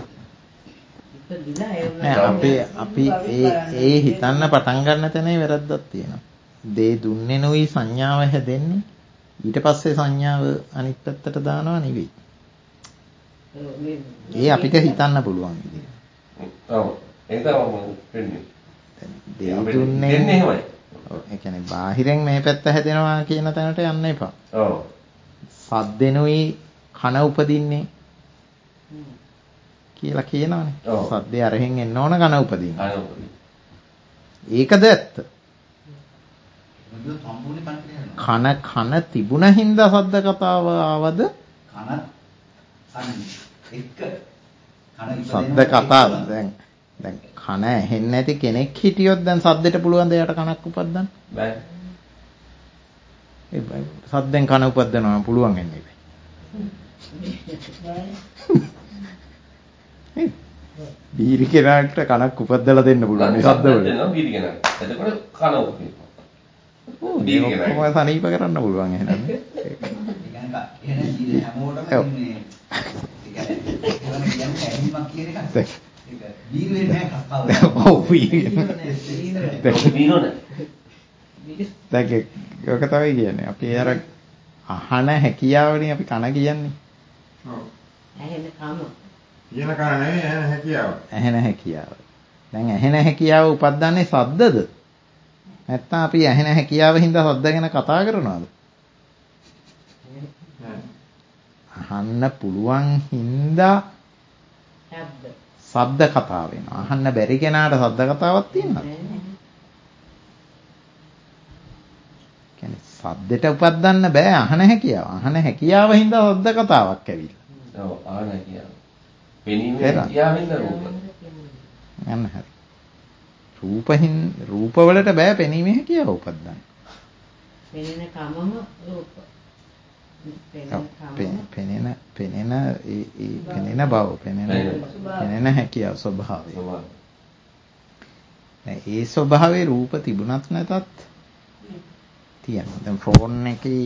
අපි අපි ඒ ඒ හිතන්න පටන් ගන්න තැනේ වැරද්දක් තියෙනවා. දේ දුන්නේ නොයි සංඥාව හැදෙන්නේ. ඊට පස්සේ සංඥාව අනිත් පැත්තට දානවා නෙවෙයි. ඒ අපිට හිතන්න පුළුවන් විදිහ. ඔව්. ඒක තමයි වෙන්නේ. දේ දුන්නේ එහෙමයි. ඔව්. ඒ කියන්නේ බාහිරෙන් මේ පැත්ත හැදෙනවා කියන තැනට යන්න එපා. ඔව්. සද්දෙනුයි කන උපදින්නේ. කියලා කියනවනේ. සද්දේ අරහෙන් එන්න ඕන කන උපදින්න. ඒකද ඇත්ත. කන කන තිබුණ හින්දා සද්ද කතාව ආවද? කන එක්ක කන සද්ද කතාව දැන් දැන් කන ඇහෙන්නේ නැති කෙනෙක් හිටියොත් දැන් සද්දෙට පුළුවන් දෙයට කනක් උපදින්න බෑ. ඒ සද්දෙන් කන උපදිනවා පුළුවන් වෙන්නේ. බීරි කෙනාට කනක් උපදලා දෙන්න පුළුවන් මේ ශබ්ද වල. දෙනවා බීරි කෙනාට. එතකොට කන උපදිනවා. ඔව් බීරි කෙනා කොහොමද සනීප කරන්න පුළුවන් එහෙනම්. ඒ කියන්නේ එහෙනම් ජීවිතේ හැමෝටම ඉන්නේ. ඒ කියන්නේ ඒවන කියන්නේ ඇහිමක් කියන එක. ඒක බීරි වෙන්නේ නැහැ කතාව. ඔව් බීරි. ඒක බීරෝ නෑ. දැන් ඒක තමයි කියන්නේ. අපි අර අහන හැකියාවනේ අපි කන කියන්නේ. ඔව්. ඇහෙන කම. කියන කන නෙවෙයි ඇහෙන හැකියාව. ඇහෙන හැකියාව. දැන් ඇහෙන හැකියාව උපදින්නේ සද්දද? නැත්නම් අපි ඇහෙන හැකියාව හින්දා සද්ද ගැන කතා කරනවද? අහන්න පුළුවන් හින්දා ශබ්ද. ශබ්ද කතා වෙනවා. අහන්න බැරි කෙනාට ශබ්ද කතාවක් තියෙනවද? කියන්නේ ශබ්දෙට උපදින්න බෑ අහන හැකියාව. අහන හැකියාව හින්දා ශබ්ද කතාවක් ඇවිල්ලා. ඔව් අහන හැකියාව. පෙනීමේ හැකියාවෙන්ද රූප. යන්න හරි. රූපහින් රූප වලට බෑ පෙනීමේ හැකියාව උපදින්න. පෙනෙන කමම රූප. පෙනෙන පෙනෙන ඒ ඒ පෙනෙන බව පෙනෙන පෙනෙන හැකියාව ස්වභාවය. ඒ ස්වභාවයේ රූප තිබුණත් නැතත් තියෙනවා. දැන් ෆෝන් එකේ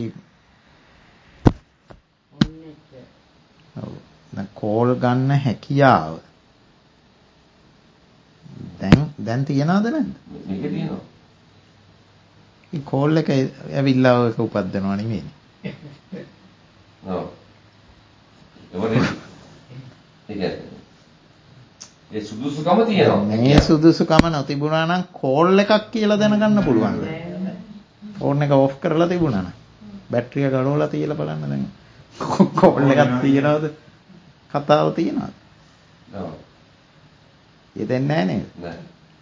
ඔව් දැන් කෝල් ගන්න හැකියාව දැන් දැන් තියනවද නැද්ද? මේක තියෙනවා. ඒ කෝල් එක ඇවිල්ලා ඒක උපදිනවා නෙමෙයි. ඔව්. ඒවනේ. ඒක ඒ සුදුසුකම තියෙනවා. මේ සුදුසුකම නොතිබුණා නම් කෝල් එකක් කියලා දැනගන්න පුළුවන්. ෆෝන් එක ඕෆ් කරලා තිබුණා නම් බැටරිය ගලවලා තියලා බලන්න දැන් කෝල් එකක් තියනවද? කතාව තියනවද? ඔව්. ඒ දෙන්නේ නැහැ නේද? නෑ.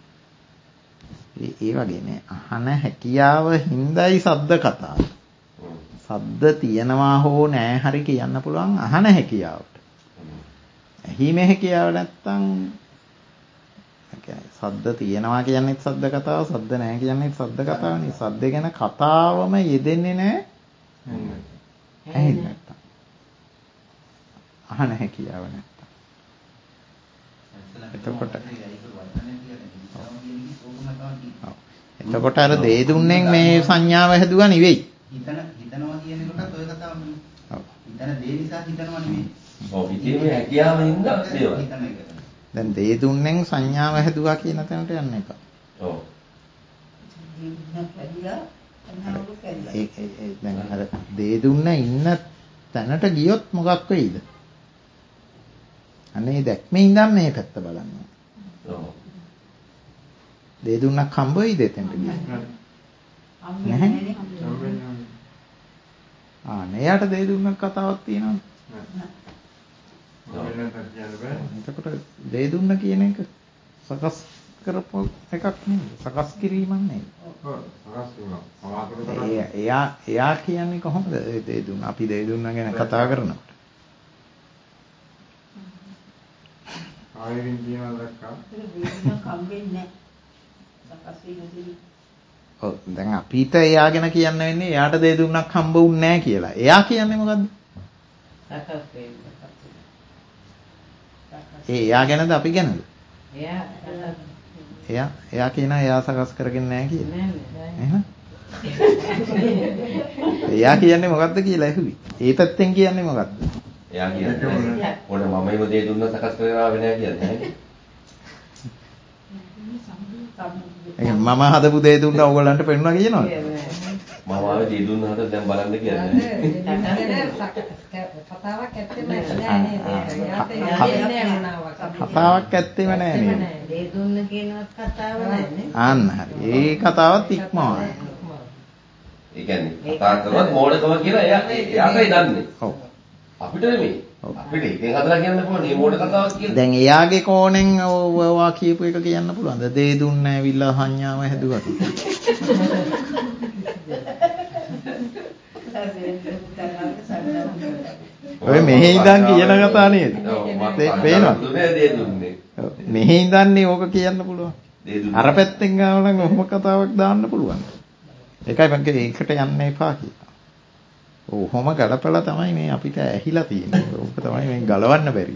ඒ වගේ නේ අහන හැකියාව හින්දායි සද්ද කතාව. සද්ද තියනවා හෝ නෑ හරි කියන්න පුළුවන් අහන හැකියාවට. ඇහිමේ හැකියාව නැත්තම් සද්ද තියෙනවා කියන්නේත් සද්ද කතාව, සද්ද නැහැ කියන්නේත් සද්ද කතාවනේ. සද්ද ගැන කතාවම යෙදෙන්නේ නැහැ. ඇහෙන්නේ නැත්තම්. අහන හැකියාව නැත්තම්. එතකොට එතකොට අර දේ දුන්නෙන් මේ සංඥාව හැදුවා නෙවෙයි. හිතන හිතනවා කියන එකටත් ඔය කතාවනේ. ඔව්. හිතන දේ නිසා හිතනවා නෙමෙයි. ඔව් හිතීමේ හැකියාවෙන් ඉඳලා දේවල්. හිතන එක. දැන් දේ දුන්නෙන් සංඥාව හැදුවා කියන තැනට යන්න එපා. ඔව්. ඒ ඒ දැන් අර දේ දුන්න ඉන්න තැනට ගියොත් මොකක් වෙයිද? අනේ දැක්මේ ඉඳන් මේ පැත්ත බලන්න. ඔව්. දේ දුන්නක් හම්බ වෙයිද එතෙන්ට ගිහින්? නැහැ. ආ මෙයාට දේ දුන්නක් කතාවක් තියෙනවද? එතකොට දේ දුන්න කියන එක සකස් කරපු එකක් නෙවෙයි. සකස් කිරීමක් නෙවෙයි. එයා එයා කියන්නේ කොහොමද දේ දුන්න? අපි දේ දුන්න ගැන කතා කරනකොට. ආයෙත් කියනවා දැක්කා. ඔව් දැන් අපිට එයා ගැන කියන්න වෙන්නේ එයාට දේ දුන්නක් හම්බ වුන්නේ නැහැ කියලා. එයා කියන්නේ මොකද්ද? ඒ එයා ගැනද අපි ගැනද? එයා එයා එයා කියනවා එයා සකස් කරගෙන නැහැ කියලා. එහෙනම් එයා කියන්නේ මොකද්ද කියලා ඇහුවි. ඒ පැත්තෙන් කියන්නේ මොකද්ද? එයා කියන්නේ පොඩ මමයිම දේ දුන්න සකස් කරගෙන ආවේ නැහැ කියන්නේ. මම හදපු දේ දුන්නා ඕගොල්ලන්ට පෙන්නුවා කියනවද? මම ආවේ දේ දුන්න හද දැන් බලන්න කියන්නේ. කතාවක් ඇත්තෙම නෑ නේද? කතාවක් ඇත්තෙම නෑ නේද? දේ දුන්න කියනවත් කතාව නෑනේ. අන්න හරි. ඒ කතාවත් ඉක්මවනවා. ඒ කියන්නේ කතා කරනවත් මෝඩකම කියලා එයා එයාටයි දන්නේ. ඔව්. අපිට නෙමෙයි. අපිට ඉතින් හදලා කියන්න පුළුවන් මේ මෝඩ කතාවක් කියලා. දැන් එයාගේ කෝණෙන් ඔවා කියපු එක කියන්න පුළුවන්ද? දේ දුන්න ඇවිල්ලා සංඥාව හැදුවා. ඔය මෙහි ඉඳන් කියන කතා නේද? පේනවද? මෙහි ඉඳන්නේ ඕක කියන්න පුළුවන්. අර පැත්තෙන් ගාව නම් ඔහොම කතාවක් දාන්න පුළුවන්. ඒකයි මම කිව්වේ ඒකට යන්න එපා කියලා. ඔහොම ගලපලා තමයි මේ අපිට ඇහිලා තියෙන්නේ. ඕක තමයි මේ ගලවන්න බැරි.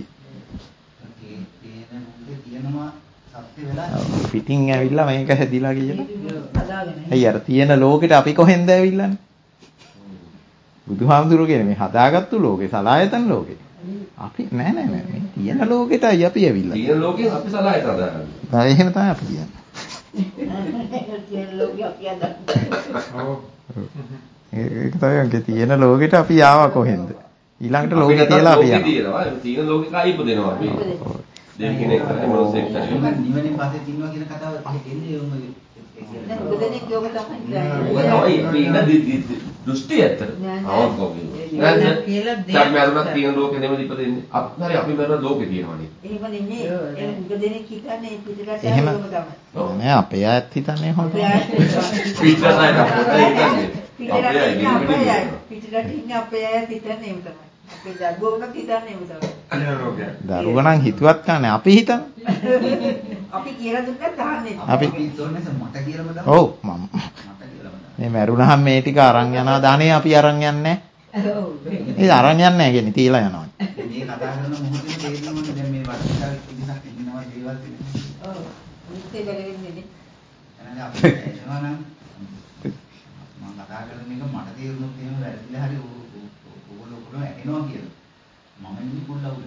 පිටින් ඇවිල්ලා මේක හැදිලා කියලා. ඇයි අර තියෙන ලෝකෙට අපි කොහෙන්ද ඇවිල්ලානේ? බුදුහාමුදුරුවෝ කියන්නේ මේ හදාගත්තු ලෝකේ සලායතන ලෝකේ. අපි නෑ නෑ නෑ මේ තියෙන ලෝකෙටයි අපි ඇවිල්ලා. තියෙන ලෝකෙන් අපි සලායතන හදාගන්නවා. ආ එහෙම තමයි අපි කියන්නේ. තියෙන ලෝකෙ අපි හදාගන්නවා. ඔව්. ඒක තමයි තියෙන ලෝකෙට අපි ආවා කොහෙන්ද? ඊළඟට ලෝකෙ තියලා අපි යනවා. තියෙන ලෝකෙක ආයිපදිනවා අපි. දෙවි කෙනෙක් කරේ මොනසෙක් කරේ. නිවනින් පස්සේ තින්නවා කියන කතාව එන්නේ උඹගේ. දැන් උදේනේ කියෝක තමයි. ඔය තමයි දෘෂ්ටි ඇත්තට. අවංකව කියනවා. නේද? දැන් මරුණක් තියෙන ලෝකෙ නෙමෙයි ඉපදෙන්නේ. අපි හරි අපි මරුණ ලෝකෙ තියෙනවනේ. එහෙම නෙමෙයි. ඒ උදේනේ හිතන්නේ පිටරට එහෙම යෝක තමයි. නෑ අපේ අයත් හිතන්නේ හොඳ. පිටරට හිතන්නේ. පිටරට ඉන්නේ අපේ අයත් හිතන්නේ එහෙම තමයි. අපේ දරුවෝනත් හිතන්නේ එහෙම තමයි. දරුවෝ නම් හිතුවත් කන්නේ අපි හිතන. අපි කියලා දුන්නත් අහන්නේ. අපි තෝරන්නේ මට කියලාම දාන්න. ඔව් මම. මට කියලාම දාන්න. මේ මරුණාම මේ ටික අරන් යනවා දානේ අපි අරන් යන්නේ. ඔව්. ඒ අරන් යන්නේ නැහැ කියන්නේ තියලා යනවා. මේ කතා කරන මොහොතේ තේරෙනවනේ දැන් මේ වටපිටාවේ කිසිසක් ඉන්නවා දේවල් තියෙනවා. ඔව්. මුත්තේ බලන්නේ නේ. එහෙනම් අපි එනවා නම් මම කතා කරන එක මට තේරුණොත් එහෙම වැරදිලා හරි ඕගොල්ලෝ ඔක්කොම ඇහෙනවා කියලා. මම ඉන්නේ පොල්ලවුල.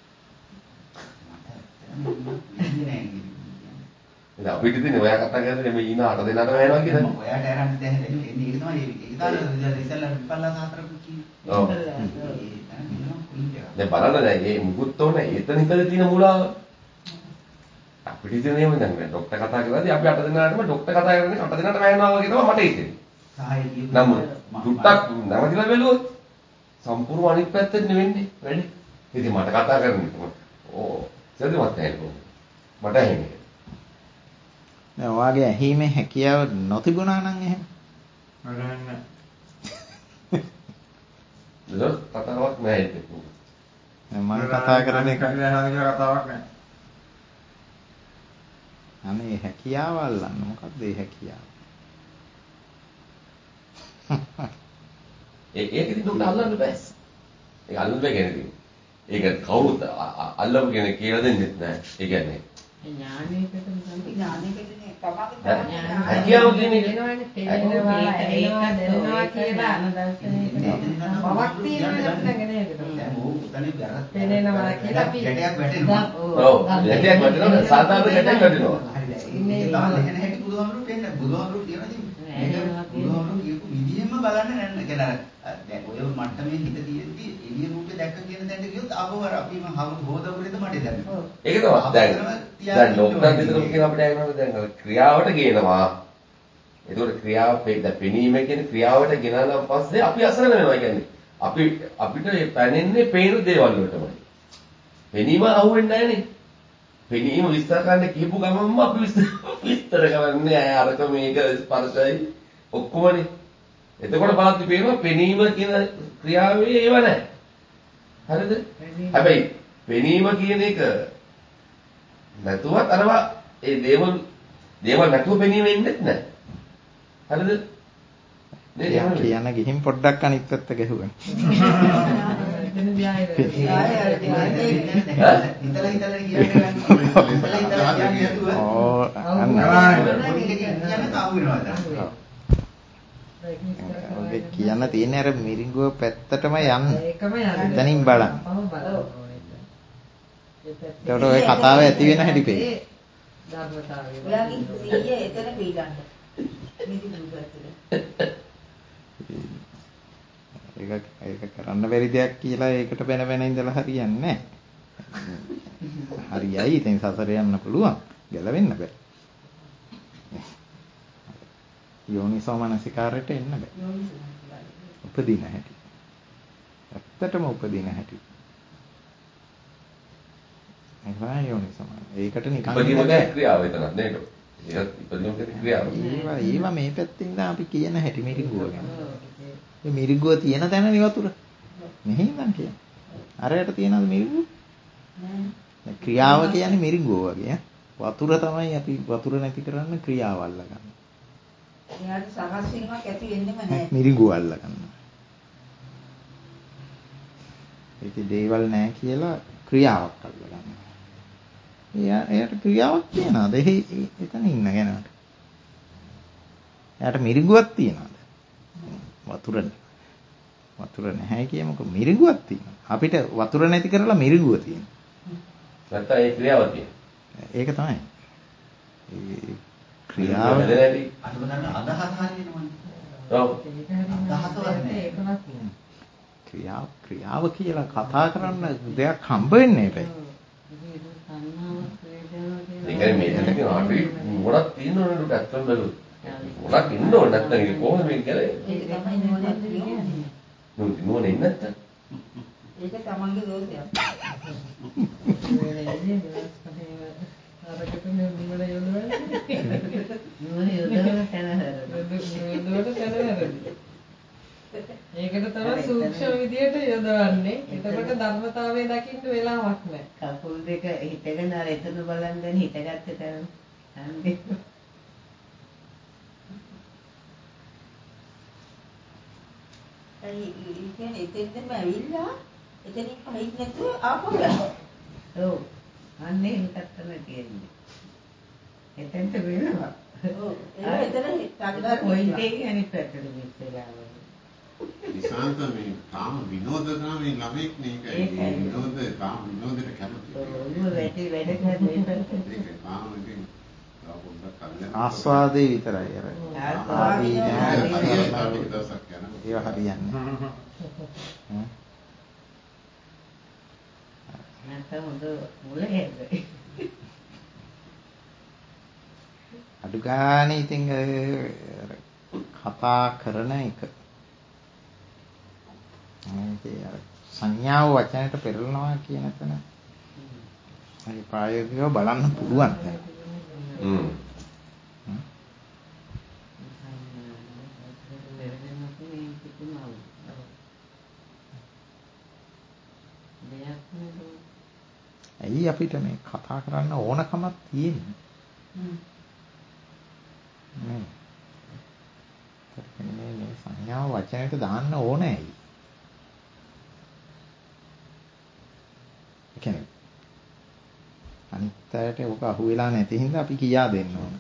මට ඉන්නේ නැහැ කියන්නේ. දැන් අපිට තියෙන ඔයා කතා කරන්නේ මේ ඉන අට දෙනාට වැයනවා කියලා. ඔයාට අරන් දැන් එන්නේ ඒක තමයි ඒක තමයි ඉතින් විපල්ලා සාතරක් කියන්නේ. ඔව්. දැන් බලන්න දැන් මේ මුකුත් තෝරන එතන ඉඳලා තියෙන මුලාව. අපිට ඉතින් එහෙම දැන් ડોක්ටර් කතා කරද්දී අපි අට දෙනාටම ડોක්ටර් කතා කරන්නේ අට දෙනාට වැයනවා වගේ තමයි මට හිතෙන්නේ. සාහය කියපු නමුත් දුට්ටක් නැවතිලා බැලුවොත් සම්පූර්ණ අනිත් පැත්තට නෙවෙන්නේ වැඩි. ඉතින් මට කතා කරන්නේ ඕ සද්දවත් නැහැ මට ඇහෙන්නේ. දැන් ඔයාගේ ඇහිමේ හැකියාව නොතිබුණා නම් එහෙම. නෑ. ඒක කතාවක් නෑ ඒක. මම කතා කතා කරන එක කියලා කතාවක් නැහැ. අනේ හැකියාව අල්ලන්න මොකක්ද ඒ හැකියාව? ඒ ඒක ඉතින් දුන්න අල්ලන්න බෑ. ඒක අල්ලන්න බෑ කියන්නේ. ඒක කවුරුත් අල්ලමු කෙනෙක් කියලා දෙන්නෙත් නෑ. ඒ කියන්නේ ඥානයකට තමයි ඥානයකටනේ කමක් හැකියාව කියන්නේ වෙනවනේ තේරෙනවා ඒක දැනනවා කියලා අනුදර්ශනයකට බවක් තියෙනවා නේද? දැන් ඕක උතනේ වැරද්ද. තේරෙනවා කියලා අපි ගැටයක් වැටෙනවා. ඔව් ගැටයක් වැටෙනවා සාධාරණ ගැටයක් වැටෙනවා. හරිද? ඉන්නේ තාලේ නැහැටි බුදුහාමුදුරුවෝ කියන්නේ බුදුහාමුදුරුවෝ කියනවා ඉතින් බුදුහාමුදුරුවෝ කියපු විදිහෙම බලන්න නැන්න කියන දැන් ඔය මට්ටමේ හිත තියෙද්දි එළිය රූපේ දැක්ක කියන තැනට ගියොත් ආපහු අර අපි මම හොදවුරේද මඩේ දැම්මා. ඒක තමයි දැන් දැන් ડોක්ටර් විතර කියන අපිට ඇහෙනවා දැන් ක්‍රියාවට ගේනවා. ඒකෝට ක්‍රියාව දැන් පෙනීම කියන්නේ ක්‍රියාවට ගෙනානම් පස්සේ අපි අසරණ වෙනවා කියන්නේ. අපි අපිට පැනෙන්නේ පේන දේවල් වලටමයි. පෙනීම අහුවෙන්නේ නැහනේ. පෙනීම විස්තර කරන්න කියපු ගමන්ම අපි විස්තර විස්තර කරන්නේ අරක මේක ස්පර්ශයි ඔක්කොමනේ. එතකොට බලද්දි පේනවා පෙනීම කියන ක්‍රියාවේ ඒව නැහැ. හරිද? හැබැයි පෙනීම කියන එක නැතුවත් අරවා ඒ දේවල් දේවල් නැතුව පෙනීම එන්නේ නැහැ. හරිද? නේද? කියන ගිහින් පොඩ්ඩක් අනිත් පැත්ත ගැහුවා. හිතලා හිතලා කියන්නේ හිතලා හිතලා කියන්නේ ඕ ඔය කියන්න තියෙන අර මිරිඟුව පැත්තටම යන්න. ඒකම යන්න. එතනින් බලන්න. ඒකට ඔය කතාව ඇති වෙන හැටි පේනවා. ධර්මතාවය. ඔයාගේ සීය එතන පීගන්න. මිරිඟුව පැත්තට. ඒක ඒක කරන්න බැරි දෙයක් කියලා ඒකට වෙන වෙන ඉඳලා හරියන්නේ නැහැ. හරියයි ඉතින් සසර යන්න පුළුවන්. ගැලවෙන්න බෑ. යෝනිසෝ මනසිකාරයට එන්න බෑ. උපදින හැටි. ඇත්තටම උපදින හැටි. ඒවා යෝනිසෝ. ඒකට නිකන් ඉපදීම ගැන ක්‍රියාව එතන නේද? ඒත් ඉපදීම ගැන ක්‍රියාව. ඒවා ඒවා මේ පැත්තෙන් ඉඳන් අපි කියන හැටි මිරිඟුව ගැන. මේ මිරිඟුව තියෙන තැන නේ වතුර. මෙහි ඉඳන් කියන්නේ. අරයට තියනද මිරිඟුව? නෑ. ක්‍රියාව කියන්නේ මිරිඟුව වගේ. වතුර තමයි අපි වතුර නැති කරන්න ක්‍රියාව අල්ලගන්නේ. එයාට සකස් වීමක් ඇති වෙන්නෙම නැහැ. මිරිඟුව අල්ලගන්න. ඒකේ දේවල් නැහැ කියලා ක්‍රියාවක් අල්ලගන්න. එයා එයාට ක්‍රියාවක් තියනවාද? එහි එතන ඉන්න කෙනාට. එයාට මිරිඟුවක් තියනවාද? වතුර වතුර නැහැ කියමුකෝ මිරිඟුවක් තියෙනවා. අපිට වතුර නැති කරලා මිරිඟුව තියෙනවා. නැත්නම් ඒ ක්‍රියාව තියෙනවා. ඒක තමයි. ඒ ක්‍රියාව අනුබලන්න අදහස හරියනවනේ. ඔව්. ක්‍රියාව ක්‍රියාව කියලා කතා කරන්න දෙයක් හම්බ වෙන්නේ නැහැ. ඒකයි මේ දෙන්න කියන අපි මොනක් තියෙනවනේ නුට අත්තම් බැලුවොත්. මොනක් ඉන්න ඕන නැත්නම් ඒක කොහොමද මේක කරන්නේ? ඒක තමයි නෝනෙත් කියන්නේ. නුට නෝනේ නැත්තම්. ඒක තමන්ගේ දෝෂයක්. අරකට නුඹල යොදවන්නේ නුඹල යොදවන තැන හැරෙන්න. ඒකට තමයි සූක්ෂම විදියට යොදවන්නේ. එතකොට ධර්මතාවය දකින්න වෙලාවක් නැහැ. කකුල් දෙක හිටගෙන අර එතන බලන් හිටගත්ත තැන. හන්දේ. ඒ කියන්නේ එතෙන්දම ඇවිල්ලා එතනින් පහින් නැතුව ආපහු යනවා. ඔව්. අන්නේ හිතක් තමයි තියෙන්නේ. එතෙන්ට වෙනවා. ඔව්. ඒක එතන තාක්ෂර පොයින්ට් එකේ අනිත් පැත්තට මිස්සලා. විශාන්ත මේ තාම විනෝද තමයි ළමෙක් නේ ඒකයි විනෝද තාම විනෝදෙට කැමති. ඔව් වැඩි වැඩ කරන්නේ පැත්තට. ඒක තාම ඉතින් ආස්වාදේ විතරයි අර. ආදී නෑ දවසක් යනවා. ඒව හරියන්නේ. නැත්නම් හොඳ මුල හැදෙයි. අඩු ගානේ ඉතින් කතා කරන එක. ඒ සංඥාව වචනයට පෙරලනවා කියන තැන. හරි ප්‍රායෝගිකව බලන්න පුළුවන්. හ්ම්. ඇයි අපිට මේ කතා කරන්න ඕනකමක් තියෙන්නේ? මේ මේ මේ සංඥාව වචනයට දාන්න ඕනේ ඇයි? ඒ කියන්නේ අනිත් අයට ඔක අහුවෙලා නැති හින්දා අපි කියා දෙන්න ඕන.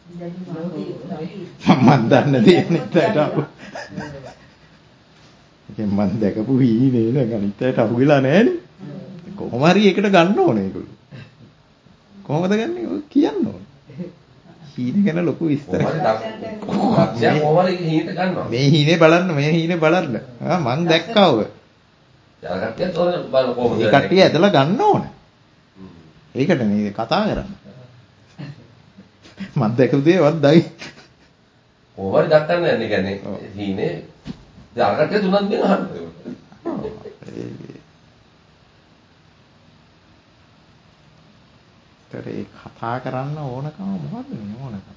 මම දන්න දේ අනිත් අයට අහු. ඒකෙන් මම දැකපු හීනේ නේද අනිත් අයට අහුවෙලා නැහැනේ. කොහොම හරි ඒකට ගන්න ඕනේ ඒගොල්ලෝ. කොහොමද ගන්නෙ? ඔය කියන්න ඕනේ. හීන ගැන ලොකු විස්තරයක්. මේ හීනේ බලන්න මේ හීනේ බලන්න. ආ මං දැක්කා ඔය. යාකට්ටියත් ඕන බලන්න කොහොමද? ඒ කට්ටිය ඇදලා ගන්න ඕනේ. ඒකට නේ කතා කරන්නේ. මම දැකපු දේවත් දයි. කොහොමද දක්වන්නේ යන්නේ කියන්නේ හීනේ යාකට්ටිය තුනක් දෙන අහන්න. ඒ කතා කරන්න ඕනකම මොකද්ද මේ ඕනකම?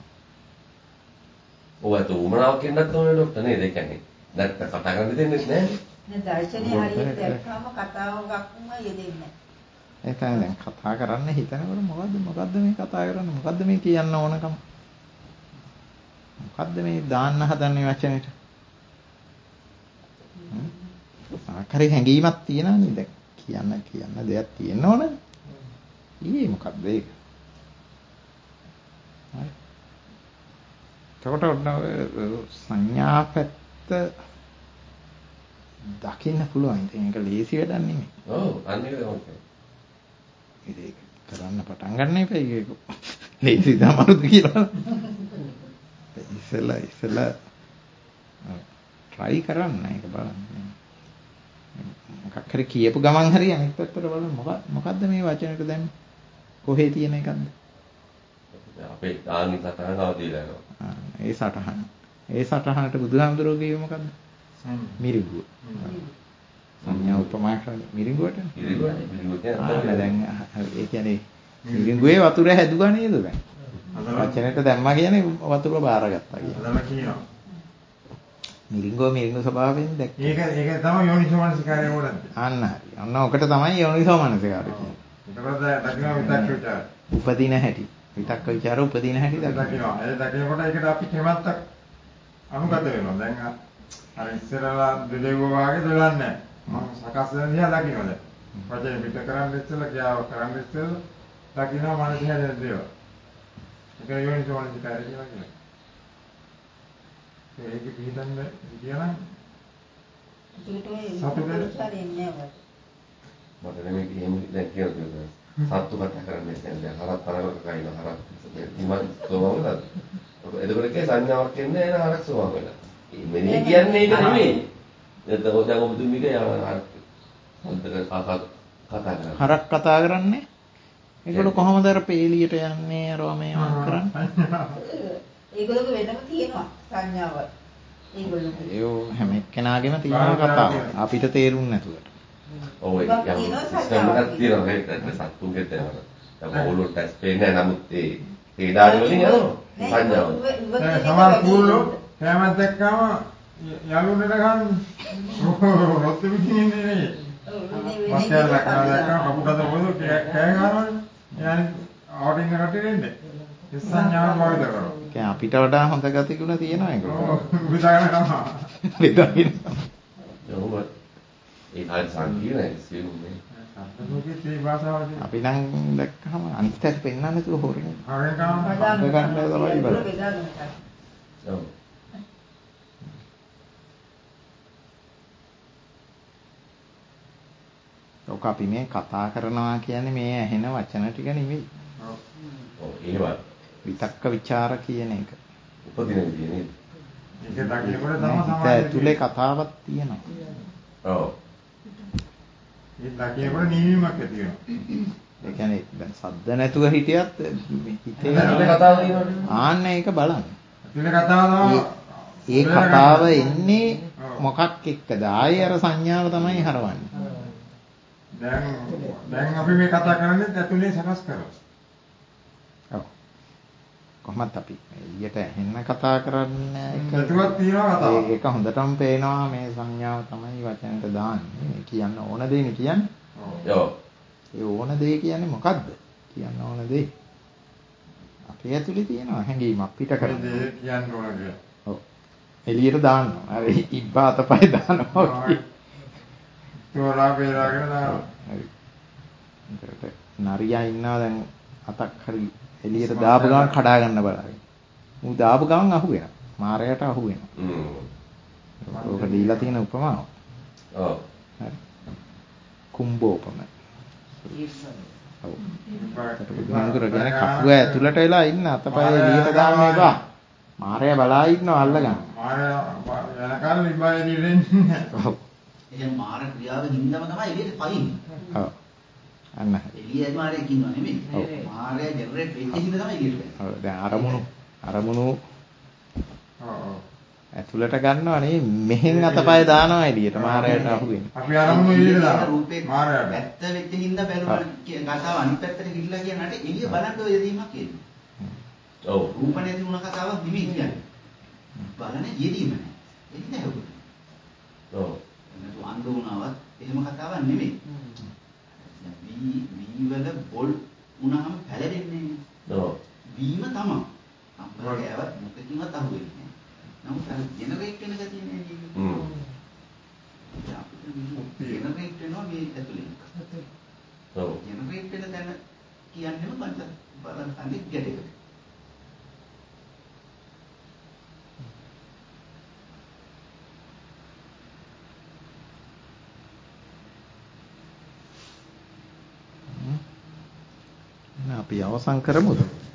ඔයත් උමනාවක් කියන්නත් ඕනේ ડોක්ටර් නේද? ඒ කියන්නේ නැත්නම් කතා කරන්න දෙන්නේ නැහැ. නේ දර්ශනේ හරියට දැක්කම කතාවක්ම යෙදෙන්නේ නැහැ. ඒ තමයි දැන් කතා කරන්න හිතනකොට මොකද්ද මොකද්ද මේ කතා කරන්නේ? මොකද්ද මේ කියන්න ඕනකම? මොකද්ද මේ දාන්න හදන්නේ වචනෙට? ආකාරي හැඟීමක් තියෙනවා නේද? කියන්න කියන්න දෙයක් තියෙනවනේ. ඊයේ මොකක්ද ඒක? හරි. එතකොට ඔන්න සංඥා පැත්ත දකින්න පුළුවන්. ඉතින් ඒක ලේසි වැඩක් නෙමෙයි. ඔව් අන්නේ තමයි. ඒක කරන්න පටන් ගන්න එපා ඒක. ලේසි තමරුද කියලා. ඉස්සෙල්ලා ඉස්සෙල්ලා try කරන්න ඒක බලන්න. මොකක් හරි කියපු ගමන් හරි අනිත් පැත්තට බලන්න මොකක් මොකද්ද මේ වචනෙට දැම්මේ? කොහේ තියෙන එකක්ද? අපේ ආන්ගේ සටහනව දීලා යනවා. ඒ සටහන. ඒ සටහනට බුදුහාමුදුරුවෝ කිව්වේ මොකද්ද? මිරිඟුව. සංඥා උපමා කරන්නේ මිරිඟුවට. මිරිඟුවනේ මිරිඟුව කියන්නේ. දැන් ඒ කියන්නේ මිරිඟුවේ වතුර හැදුවා නේද දැන්? වචනෙට දැම්මා කියන්නේ වතුර බාරගත්තා කියන්නේ. මිරිඟුව මිරිඟු ස්වභාවයෙන් දැක්ක. ඒක ඒක තමයි යෝනිසෝමනසිකාරය වලන්නේ. අන්න හරි. අන්න ඔකට තමයි යෝනිසෝමනසිකාරය කියන්නේ. එතකොට දකින්න විතක් විචාර. උපදින හැටි. විතක්ක විචාර උපදින හැටි දකින්නවා. ඒ දකිනකොට ඒකට අපි කෙමත්තක් අනුගත වෙනවා. දැන් අර ඉස්සරලා දෙලෙව්ව වාගේ දෙලන්නේ නැහැ. මම සකස් වෙන දිහා දකින්නවා දැන්. වචනේ පිට කරන් ඉස්සෙල්ලා කියාව කරන් ඉස්සෙල්ලා දකින්නවා මනස හැදෙන දේවල්. ඒක යෝනිසෝමනසිකාරය කියලා කියනවා. ඒක පිළිදන්න කියනනම් මට නෙමෙයි එහෙම දැන් කියනවා. සත්තු කතා කරන්නේ කියන්නේ හරක් තරකට කයින හරක් ඉමන් තෝමවලද? එතකොට කේ සංඥාවක් කියන්නේ එන හරක් සෝමවල. මේ කියන්නේ ඒක නෙමෙයි. එතකොට දැන් ඔබ දුමික යනවා කතා කරන්නේ. හරක් කතා කරන්නේ? ඒගොල්ලෝ කොහොමද අර පේලියට යන්නේ අරවා මේවා කරන්නේ? ඒගොල්ලෝ වෙනම තියෙනවා සංඥාවල්. ඒගොල්ලෝ ඒ හැම එක්කෙනාගේම තියෙන කතාව. අපිට තේරුන්නේ නැතුවට. ඔව් ඒක ඉස්සෙල්ලට තියෙනවා නේද? සත්තුන්ගේ තේරෙනවා. දැන් ඕලෝ ටෙස්ට් වෙන්නේ නමුත් ඒ ඒ දාන වලින් යනවා. සංඥාව. ඒ සමහර කූල්ලෝ කැමරාවක් දැක්කම යාළුවෝ නේද ගන්න. රොත් පිටින් ඉන්නේ නේ. මස්ටර් දැක්කම කපුටද මොකද කෑ ගන්නවනේ. يعني අවටින් කටේ දෙන්නේ. ඒ සංඥාව වගේ කරනවා. ඒ අපිට වඩා හොඳ ගතිගුණ තියෙනවා ඒගොල්ලෝ. ඔව් විදාගෙන කරනවා. විදාගෙන. ඔව් ඒ කාර්ය සංකීර්ණයි සියුම්නේ. අපි නම් දැක්කම අනිත් පැත්ත පෙන්නන්න නැතුව හොරෙන්. හොරෙන් ගන්න තමයි බලන්නේ. ඔව්. ඔක අපි මේ කතා කරනවා කියන්නේ මේ ඇහෙන වචන ටික නෙවෙයි. ඔව් ඒවත් විතක්ක ਵਿਚාර කියන එක. උපදින විදිය නේද? ඒක දකින්නකොට තමයි සමාජයේ ඇතුලේ කතාවක් තියෙනවා. ඔව්. ඒ දකින්නකොට නිවීමක් ඇති වෙනවා. ඒ කියන්නේ දැන් සද්ද නැතුව හිටියත් හිතේ කතාව තියෙනවනේ. ආන්න ඒක බලන්න. ඇතුලේ කතාව තමයි ඒ කතාව එන්නේ මොකක් එක්කද? ආයේ අර සංඥාව තමයි හරවන්නේ. දැන් දැන් අපි මේ කතා කරන්නේ ඇතුලේ සකස් කරලා. ඔව්. කොහොමද අපි ඊට ඇහෙන්න කතා කරන්නේ එක ඒකවත් තියෙනවා කතාව. ඒක හොඳටම පේනවා මේ සංඥාව තමයි වචනට දාන්නේ. මේ කියන්න ඕන දෙන්නේ කියන්නේ. ඔව්. ඒ ඕන දේ කියන්නේ මොකද්ද? කියන්න ඕන දේ. අපේ ඇතුලේ තියෙනවා හැඟීමක් පිට කරන දේ කියන්න ඕන කියලා. ඔව්. එළියට දාන්නවා. අර ඉබ්බා අතපය දානවා. තෝරා බේරාගෙන දානවා. හරි. ඒකට නරියා ඉන්නවා දැන් අතක් හරි එළියට දාපු ගමන් කඩා ගන්න බලාගෙන. ඌ දාපු ගමන් අහු වෙනවා. මාරයට අහු වෙනවා. හ්ම්. ඕක දීලා තියෙන උපමාව. ඔව්. හරි. කුම්භෝපම. ඔව්. බුදුහාමුදුර කියන්නේ කපුව ඇතුළට වෙලා ඉන්න අතපය එළියට දාන්න එපා. මාරයා බලා ඉන්නවා අල්ලගන්න. මාරයා යනකල් ඉබ්බා එළියට එන්නේ. ඔව්. එහෙනම් මාර ක්‍රියාව හින්දාම තමයි එළියට පයින්නේ. ඔව්. අන්න එළියේ මාරයෙක් ඉන්නව නෙමෙයි. මාරයා ජෙනරේට් වෙච්ච හින්දා තමයි එළියට එන්නේ. ඔව් දැන් අරමුණු අරමුණු ඔව් ඔව්. ඇතුළට ගන්නවා නේ මෙහෙන් අතපය දානවා එළියට මාරයට අහු වෙන්නේ. අපි අරමුණු එළියට දානවා. රූපේ මාරයාට. පැත්ත වෙච්ච හින්දා බැලුවා කතාව අනිත් පැත්තට ගිහිල්ලා කියනට එළිය බලන්න ඔය යෙදීමක් කියන්නේ. ඔව්. රූප නැති වුණ කතාවක් නෙමෙයි කියන්නේ. බලන යෙදීම නෑ. එළිය හැවුවා. ඔව්. එන්නතු අන්ධ වුණාවත් එහෙම කතාවක් නෙමෙයි. දැන් වී වී වල බොල් වුණාම පැලෙන්නේ නෑ. ඔව්. වීම තමයි. අම්බරේවත් මොකකින්වත් අහු වෙන්නේ නෑ. නමුත් අර ජෙනරේට් වෙන ගතිය නෑ නේද? හ්ම්. ජෙනරේට් වෙනවා මේ ඇතුලේ. ඔව්. ජෙනරේට් වෙන තැන කියන්නේම බලන්න බලන්න අනිත් ගැටයකට. අපි අවසන් කරමුද?